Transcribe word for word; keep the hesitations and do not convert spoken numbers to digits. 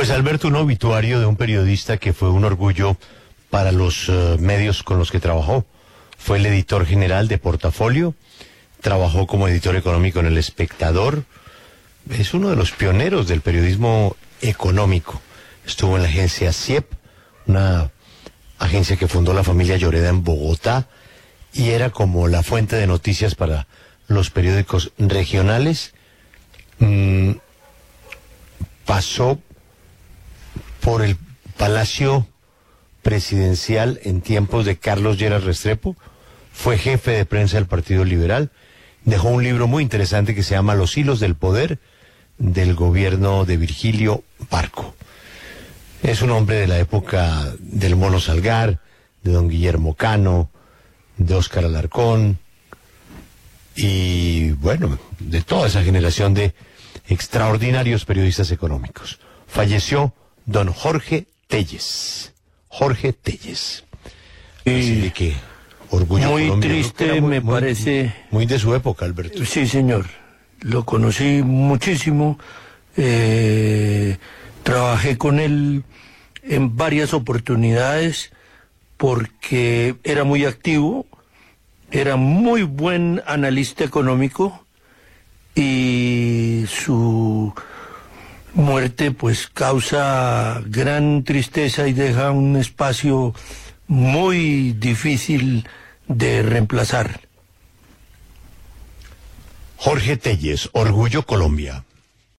Pues Alberto, un obituario de un periodista que fue un orgullo para los uh, medios con los que trabajó. Fue el editor general de Portafolio, trabajó como editor económico en El Espectador, es uno de los pioneros del periodismo económico. Estuvo en la agencia C I E P, una agencia que fundó la familia Lloreda en Bogotá, y era como la fuente de noticias para los periódicos regionales. Mm, pasó por el Palacio Presidencial en tiempos de Carlos Lleras Restrepo, fue jefe de prensa del Partido Liberal, dejó un libro muy interesante que se llama Los hilos del poder del gobierno de Virgilio Barco. Es un hombre de la época del Mono Salgar, de don Guillermo Cano, de Óscar Alarcón, y bueno, de toda esa generación de extraordinarios periodistas económicos. Falleció don Jorge Telles. Jorge Telles. Así de que orgullo muy colombiano, triste, muy, me muy, parece. Muy de su época, Alberto. Sí, señor. Lo conocí muchísimo. Eh, trabajé con él en varias oportunidades porque era muy activo, era muy buen analista económico y su muerte pues causa gran tristeza y deja un espacio muy difícil de reemplazar. Jorge Telles, Orgullo Colombia.